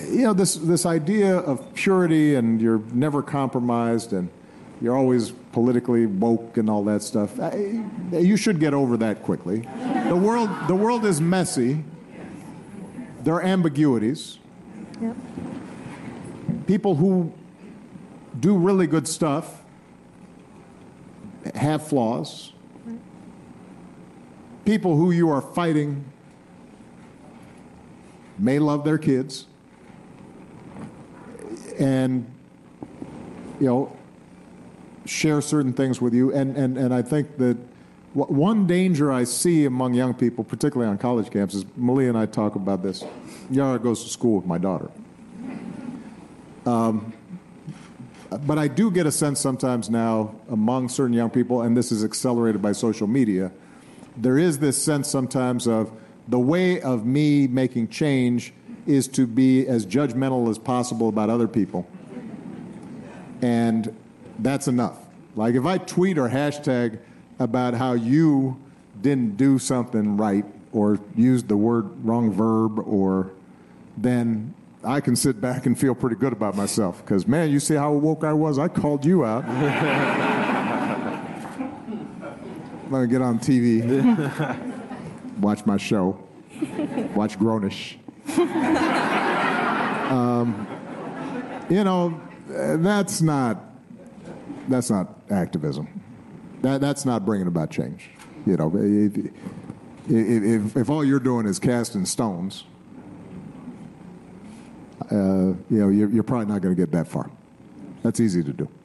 this idea of purity and you're never compromised and you're always politically woke and all that stuff. You should get over that quickly. The world is messy. There are ambiguities. Yep. People who do really good stuff have flaws. Right. People who you are fighting may love their kids and, share certain things with you. And I think that one danger I see among young people, particularly on college campuses, Malia and I talk about this. Yara goes to school with my daughter. But I do get a sense sometimes now among certain young people, and this is accelerated by social media, there is this sense sometimes of the way of me making change is to be as judgmental as possible about other people. And that's enough. Like if I tweet or hashtag about how you didn't do something right or used the wrong verb, or then I can sit back and feel pretty good about myself because, man, you see how woke I was? I called you out. Let me get on TV, watch my show, watch Grownish. That's not activism. That's not bringing about change. If all you're doing is casting stones, you're probably not going to get that far. That's easy to do.